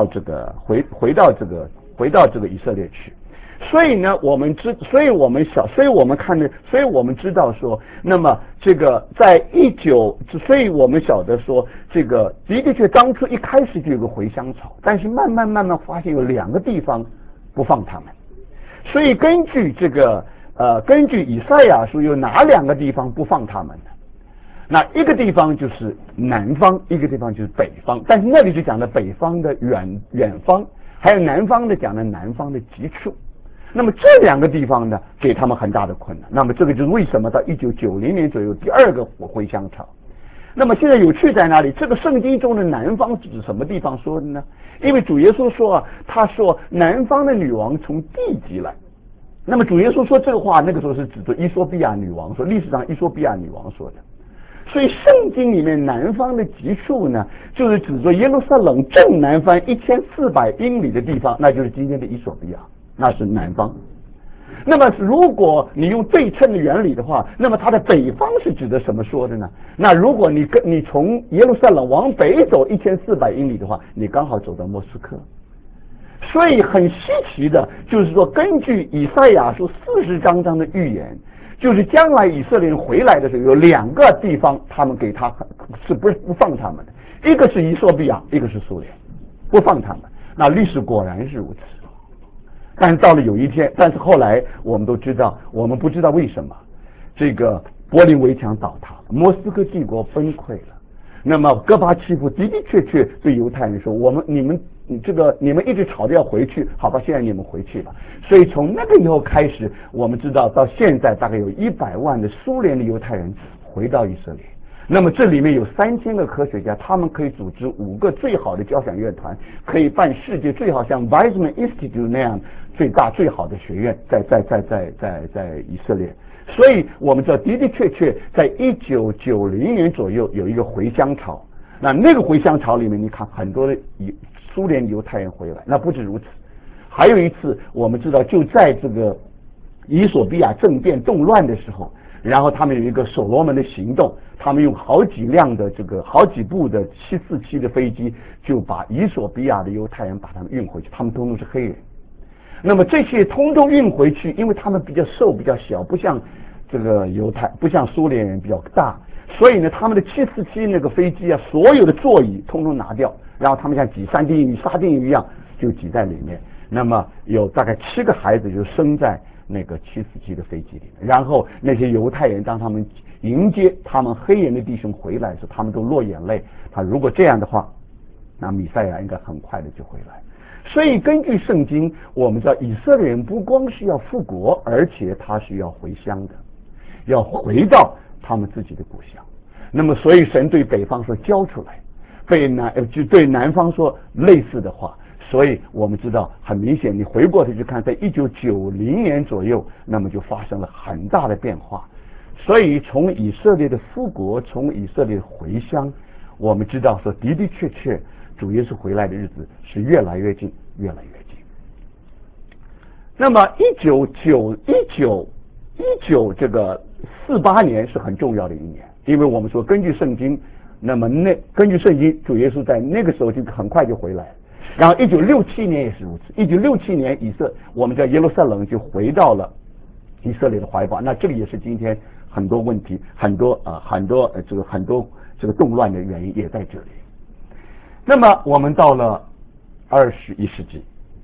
以色列去。所以呢，我们知道说，那么这个所以我们晓得说，这个的确当初一开始就有个回乡潮，但是慢慢发现有两个地方不放他们。所以根据以赛亚书有哪两个地方不放他们呢？那一个地方就是南方，一个地方就是北方，但是那里就讲了北方的远方，还有南方的讲了南方的极处。那么这两个地方呢，给他们很大的困难。那么这个就是为什么到1990年左右第二个回乡潮。那么现在有趣在哪里？这个圣经中的南方是指什么地方说的呢？因为主耶稣说啊，他说南方的女王从地极来。那么主耶稣说这个话，那个时候是指着伊索比亚女王说，历史上伊索比亚女王说的。所以圣经里面南方的极处呢，就是指着耶路撒冷正南方1400英里的地方，那就是今天的伊索比亚，那是南方。那么如果你用对称的原理的话，那么它的北方是指的什么说的呢？那如果你从耶路撒冷往北走1400英里的话，你刚好走到莫斯科。所以很稀奇的就是说，根据以赛亚书40章的预言，就是将来以色列人回来的时候，有两个地方他们给他是不放他们的，一个是伊索比亚，一个是苏联，不放他们。那历史果然是如此。但是到了有一天，但是后来我们都知道，我们不知道为什么这个柏林围墙倒塌了，莫斯科帝国崩溃了。那么戈巴契夫的确对犹太人说，你们你们一直吵着要回去，好吧，现在你们回去吧。所以从那个以后开始，我们知道到现在大概有100万的苏联的犹太人回到以色列。那么这里面有3000个科学家，他们可以组织5个最好的交响乐团，可以办世界最好像 Weizmann Institute 那样最大最好的学院，在以色列。所以我们知道的的确确在1990年左右有一个回乡潮。那个回乡潮里面，你看很多的苏联犹太人回来。那不止如此，还有一次我们知道，就在这个伊索比亚政变动乱的时候，然后他们有一个所罗门的行动，他们用好几部的747的飞机，就把伊索比亚的犹太人把他们运回去，他们通通是黑人。那么这些通通运回去，因为他们比较瘦比较小，不像这个不像苏联人比较大，所以呢，他们的747那个飞机啊，所有的座椅通通拿掉，然后他们像挤沙丁鱼一样就挤在里面。那么有大概7个孩子就生在那个747的飞机里面，然后那些犹太人当他们迎接他们黑人的弟兄回来的时候，他们都落眼泪。他如果这样的话，那弥赛亚应该很快的就回来。所以根据圣经，我们知道以色列人不光是要复国，而且他是要回乡的，要回到他们自己的故乡。那么所以神对北方说交出来，就对南方说类似的话。所以我们知道很明显，你回过头去看，在1990年左右，那么就发生了很大的变化。所以从以色列的复国，从以色列的回乡，我们知道说的的确确主耶稣回来的日子是越来越近，越来越近。那么1948年是很重要的一年，因为我们说根据圣经，根据圣经主耶稣在那个时候就很快就回来了。然后1967年也是如此，1967年我们叫耶路撒冷就回到了以色列的怀抱。那这个也是今天很多问题、很多动乱的原因也在这里。那么我们到了21世纪，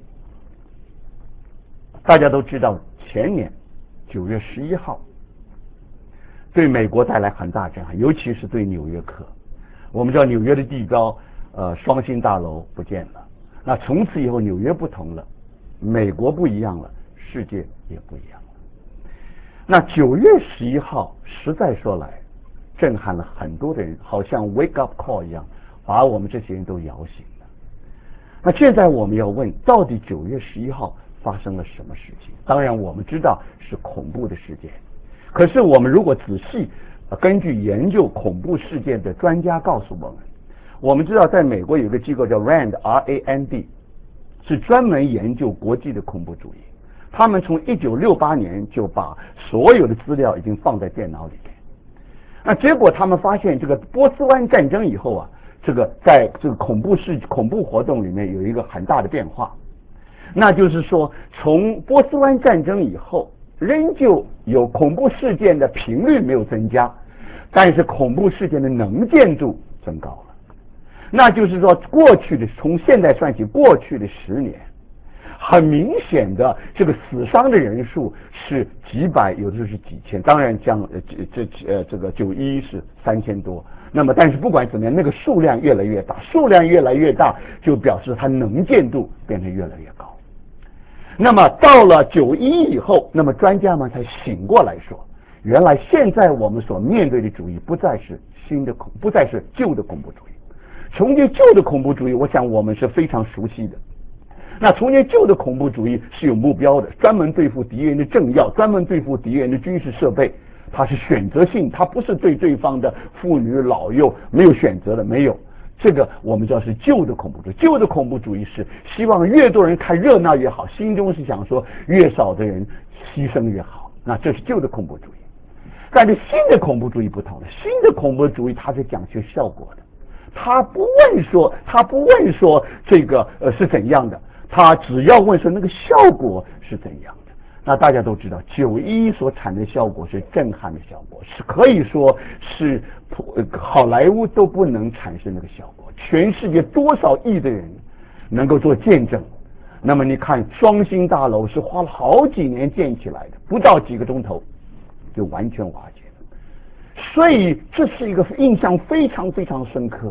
大家都知道前年9月11号对美国带来很大震撼，尤其是对纽约客。我们知道纽约的地高，双星大楼不见了。那从此以后纽约不同了，美国不一样了，世界也不一样了。那9月11号实在说来震撼了很多的人，好像 wake up call 一样，把我们这些人都摇醒了。那现在我们要问，到底9月11号发生了什么事情？当然我们知道是恐怖的事件，可是我们如果仔细根据研究恐怖事件的专家告诉我们知道在美国有个机构叫 RAND， 是专门研究国际的恐怖主义。他们从1968年就把所有的资料已经放在电脑里面。那结果他们发现，这个波斯湾战争以后啊，在这个恐怖活动里面有一个很大的变化。那就是说，从波斯湾战争以后，仍旧有恐怖事件的频率没有增加，但是恐怖事件的能见度增高了。那就是说，从现在算起，过去的10年，很明显的这个死伤的人数是几百，有的时候是几千。当然，像这个911是3000多。那么，但是不管怎么样，那个数量越来越大，就表示它能见度变得越来越高。那么到了911以后，那么专家们才醒过来说，原来现在我们所面对的主义不再是旧的恐怖主义。重建旧的恐怖主义，我想我们是非常熟悉的。那重建旧的恐怖主义是有目标的，专门对付敌人的政要，专门对付敌人的军事设备，它是选择性，它不是对对方的妇女老幼没有选择的，没有。这个我们知道是旧的恐怖主义。旧的恐怖主义是希望越多人看热闹越好，心中是想说越少的人牺牲越好。那这是旧的恐怖主义。但是新的恐怖主义不同了，新的恐怖主义它是讲究效果的。他不问说这个是怎样的，他只要问说那个效果是怎样的。那大家都知道，911所产生的效果是震撼的效果，是可以说是好莱坞都不能产生那个效果。全世界多少亿的人能够做见证？那么你看，双星大楼是花了好几年建起来的，不到几个钟头就完全瓦解了。所以这是一个印象非常非常深刻。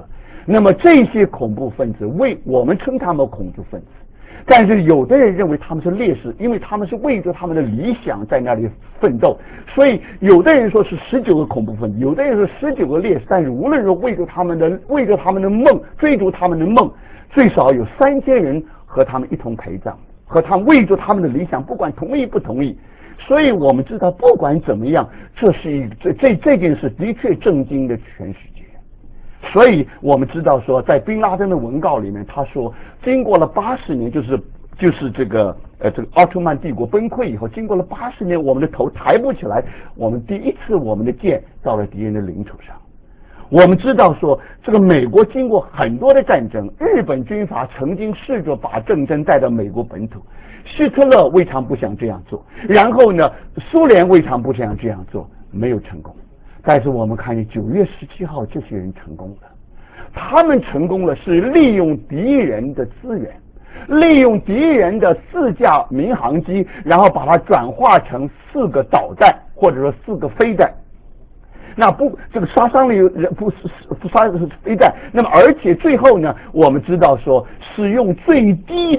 那么这些恐怖分子我们称他们恐怖分子，但是有的人认为他们是烈士，因为他们是为着他们的理想在那里奋斗，所以有的人说是19个恐怖分子，有的人说19个烈士，但是无论是为着他们的梦，追逐他们的梦，最少有3000人和他们一同陪葬，和他们为着他们的理想，不管同意不同意。所以我们知道，不管怎么样，这件事的确震惊了全世界。所以我们知道说，在宾拉登的文告里面，他说，经过了80年，就是这个奥特曼帝国崩溃以后，经过了80年，我们的头抬不起来，我们第一次我们的剑到了敌人的领土上。我们知道说，这个美国经过很多的战争，日本军阀曾经试着把战争带到美国本土，希特勒未尝不想这样做，然后呢，苏联未尝不想这样做，没有成功。但是我们看见9月17号，这些人成功了，他们成功了，是利用敌人的资源，利用敌人的4架民航机，然后把它转化成4个导弹，或者说4个飞弹。那这个杀伤力不飞弹，那么而且最后呢，我们知道说，使用最低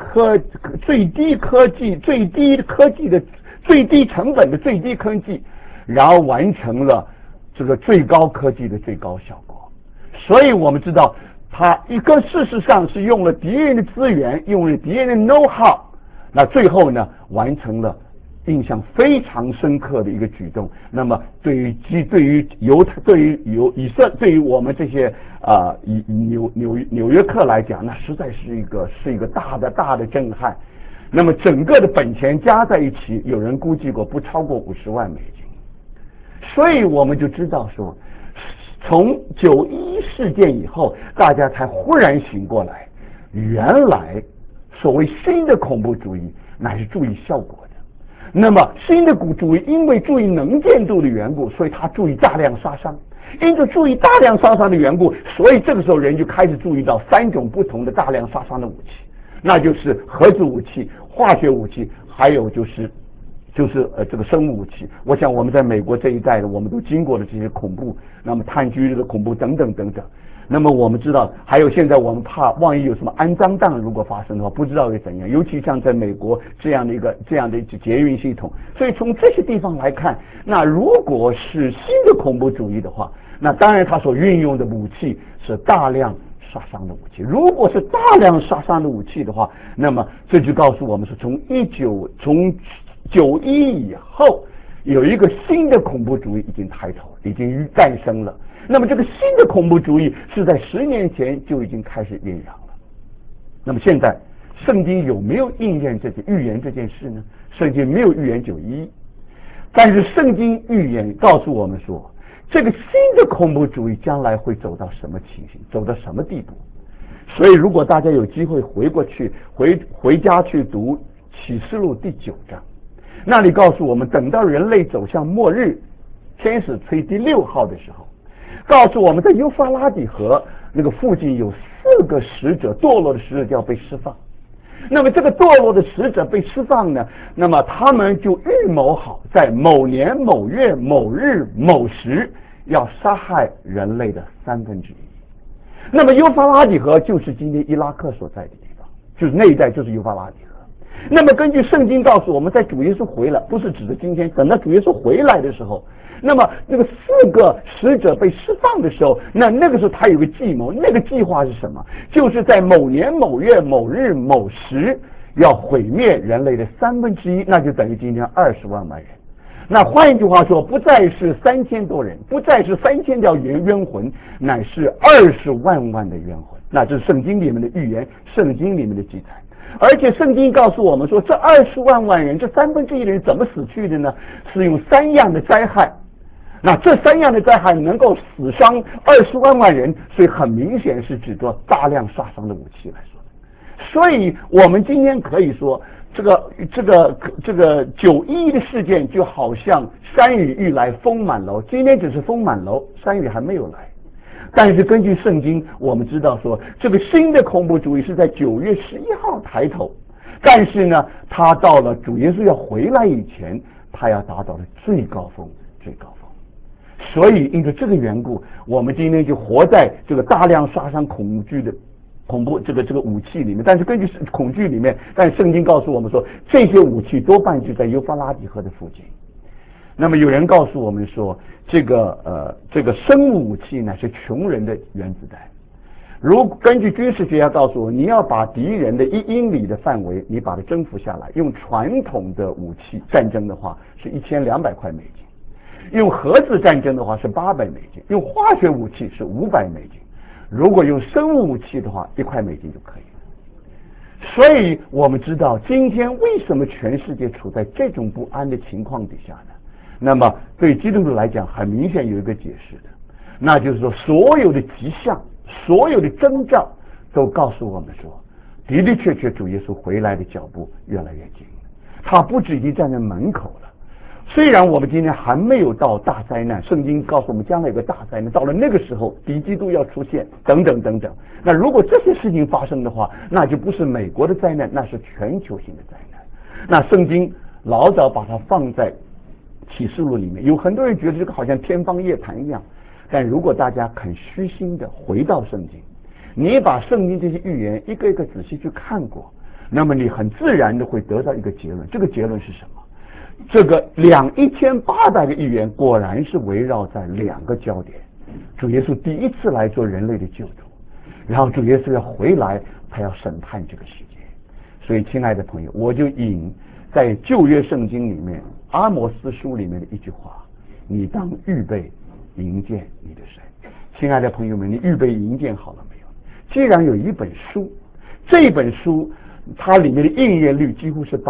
科技的最低成本的最低科技，然后完成了这个最高科技的最高效果。所以我们知道，他事实上是用了敌人的资源，用了敌人的 know how， 那最后呢，完成了印象非常深刻的一个举动。那么对于我们这些纽约客来讲，那实在是一个大的震撼。那么整个的本钱加在一起，有人估计过不超过50万美金。所以我们就知道说，从911事件以后，大家才忽然醒过来，原来所谓新的恐怖主义乃是注意效果的。那么新的主义因为注意能见度的缘故，所以他注意大量杀伤，因着注意大量杀伤的缘故，所以这个时候人就开始注意到3种不同的大量杀伤的武器，那就是核子武器、化学武器，还有就是这个生物武器。我想我们在美国这一代的，我们都经过了这些恐怖，那么炭疽的恐怖等等等等。那么我们知道，还有现在我们怕万一有什么安装弹如果发生的话，不知道会怎样。尤其像在美国这样的一个捷运系统，所以从这些地方来看，那如果是新的恐怖主义的话，那当然它所运用的武器是大量杀伤的武器。如果是大量杀伤的武器的话，那么这就告诉我们是从911以后，有一个新的恐怖主义已经抬头，已经诞生了。那么这个新的恐怖主义是在10年前就已经开始酝酿了。那么现在圣经有没有预言这件事呢？圣经没有预言911，但是圣经预言告诉我们说，这个新的恐怖主义将来会走到什么情形，走到什么地步。所以如果大家有机会回家去读启示录第9章，那里告诉我们，等到人类走向末日，天使吹第6号的时候，告诉我们在幼发拉底河那个附近有4个使者，堕落的使者要被释放。那么这个堕落的使者被释放呢，那么他们就预谋好，在某年某月某日某时要杀害人类的1/3。那么幼发拉底河就是今天伊拉克所在的地方，就是那一带就是幼发拉底河。那么根据圣经告诉我们，在主耶稣回来，不是指的今天，等到主耶稣回来的时候，那么那个4个使者被释放的时候，那个时候他有个计谋，那个计划是什么？就是在某年某月某日某时要毁灭人类的1/3，那就等于今天20万人。那换一句话说，不再是3000多人，不再是3000条冤魂，乃是20万的冤魂。那这是圣经里面的预言，圣经里面的记载。而且圣经告诉我们说，这20万人，这1/3的人怎么死去的呢？是用3样的灾害。那这3样的灾害能够死伤20万人，所以很明显是指着大量杀伤的武器来说的。所以我们今天可以说，这个911的事件就好像山雨欲来风满楼，今天只是风满楼，山雨还没有来。但是根据圣经，我们知道说，这个新的恐怖主义是在9月11号抬头，但是呢，他到了主耶稣要回来以前，他要达到了最高峰。 所以因着这个缘故，我们今天就活在这个大量杀伤恐惧的恐怖这个武器里面。但是根据恐惧里面，但圣经告诉我们说，这些武器多半就在幼发拉底河的附近。那么有人告诉我们说，这个生物武器呢是穷人的原子弹。根据军事学家告诉我，你要把敌人的1英里的范围，你把它征服下来，用传统的武器战争的话是1200块美金，用核子战争的话是800美金，用化学武器是500美金，如果用生物武器的话，1块美金就可以了。所以我们知道今天为什么全世界处在这种不安的情况底下呢？那么对基督徒来讲，很明显有一个解释的，那就是说所有的迹象，所有的征兆都告诉我们说，的的确确主耶稣回来的脚步越来越近了，他不止已经站在门口了。虽然我们今天还没有到大灾难，圣经告诉我们将来有个大灾难，到了那个时候敌基督要出现等等等等。那如果这些事情发生的话，那就不是美国的灾难，那是全球性的灾难。那圣经老早把它放在启示录里面，有很多人觉得这个好像天方夜谭一样，但如果大家肯虚心的回到圣经，你把圣经这些预言一个一个仔细去看过，那么你很自然的会得到一个结论。这个结论是什么？这个1800个预言果然是围绕在2个焦点：主耶稣第一次来做人类的救主，然后主耶稣要回来，他要审判这个世界。所以亲爱的朋友，我就引在旧约圣经里面阿摩斯书里面的一句话：你当预备迎接你的神。亲爱的朋友们，你预备迎接好了没有？既然有一本书，这本书它里面的应验率几乎是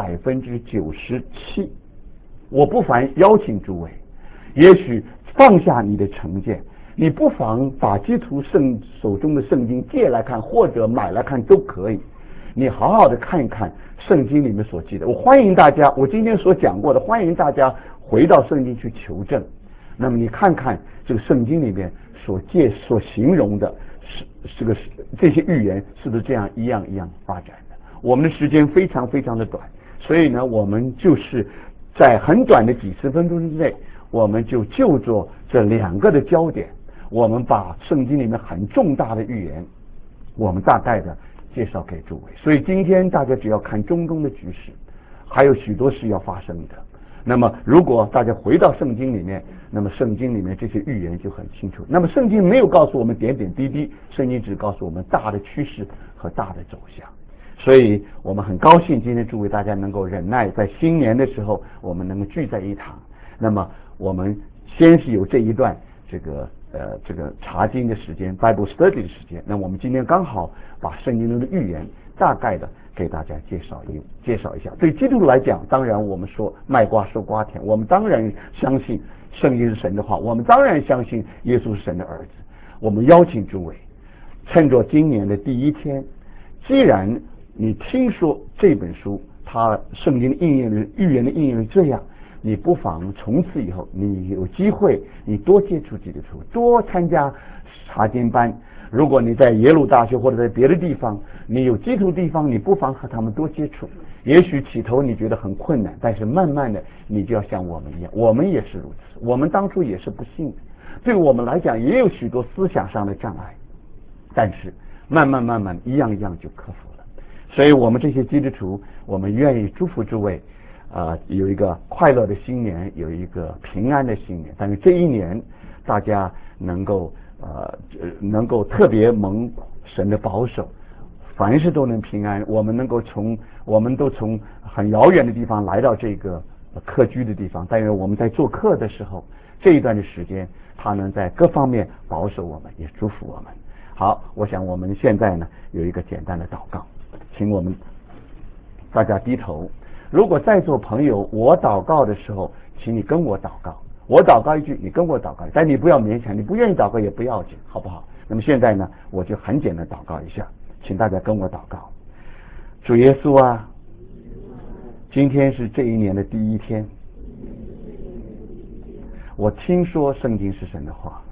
97%，我不妨邀请诸位，也许放下你的成见，你不妨把基督徒手中的圣经借来看，或者买来看都可以。你好好的看一看圣经里面所记的。我欢迎大家，我今天所讲过的，欢迎大家回到圣经去求证。那么你看看这个圣经里面所形容的这些预言是不是这样一样一样发展的？我们的时间非常非常的短，所以呢，我们就是在很短的几十分钟之内，我们就着这2个的焦点，我们把圣经里面很重大的预言，我们大概的介绍给诸位。所以今天大家只要看中东的局势，还有许多事要发生的。那么如果大家回到圣经里面，那么圣经里面这些预言就很清楚。那么圣经没有告诉我们点点滴滴，圣经只告诉我们大的趋势和大的走向。所以我们很高兴今天诸位大家能够忍耐，在新年的时候我们能够聚在一堂。那么我们先是有这一段这个查经的时间 Bible Study 的时间，那我们今天刚好把圣经中的预言大概的给大家介绍一下。对基督徒来讲，当然我们说卖瓜受瓜田，我们当然相信圣经是神的话，我们当然相信耶稣是神的儿子。我们邀请诸位趁着今年的第一天，既然你听说这本书它圣经的预言的应验是这样，你不妨从此以后你有机会你多接触基督徒，多参加查经班。如果你在耶鲁大学或者在别的地方，你有基督徒地方，你不妨和他们多接触。也许起头你觉得很困难，但是慢慢的你就要像我们一样，我们也是如此，我们当初也是不信的，对我们来讲也有许多思想上的障碍，但是慢慢一样一样就克服了。所以我们这些基督徒，我们愿意祝福诸位有一个快乐的新年，有一个平安的新年。但是这一年大家能够特别蒙神的保守，凡事都能平安。我们都从很遥远的地方来到这个客居的地方，但愿我们在做客的时候，这一段的时间他能在各方面保守我们，也祝福我们。好，我想我们现在呢有一个简单的祷告，请我们大家低头。如果在座朋友我祷告的时候，请你跟我祷告，我祷告一句，你跟我祷告，但你不要勉强，你不愿意祷告也不要紧，好不好？那么现在呢，我就很简单祷告一下，请大家跟我祷告。主耶稣啊，今天是这一年的第一天，我听说圣经是神的话，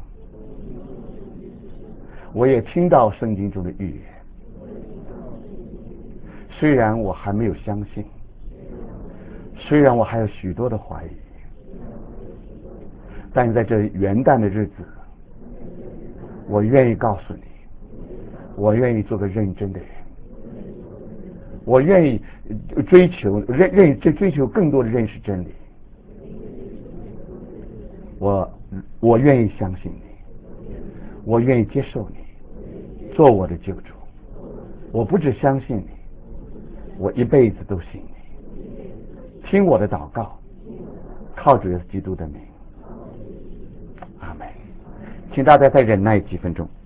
我也听到圣经中的预言，虽然我还没有相信，虽然我还有许多的怀疑， 但是在这元旦的日子，我愿意告诉你，我愿意做个认真的人，我愿意追求更多的认识真理，我愿意相信你，我愿意接受你做我的救主。我不只相信你，我一辈子都信你。听我的祷告，靠主耶稣基督的名，阿门。请大家再忍耐几分钟。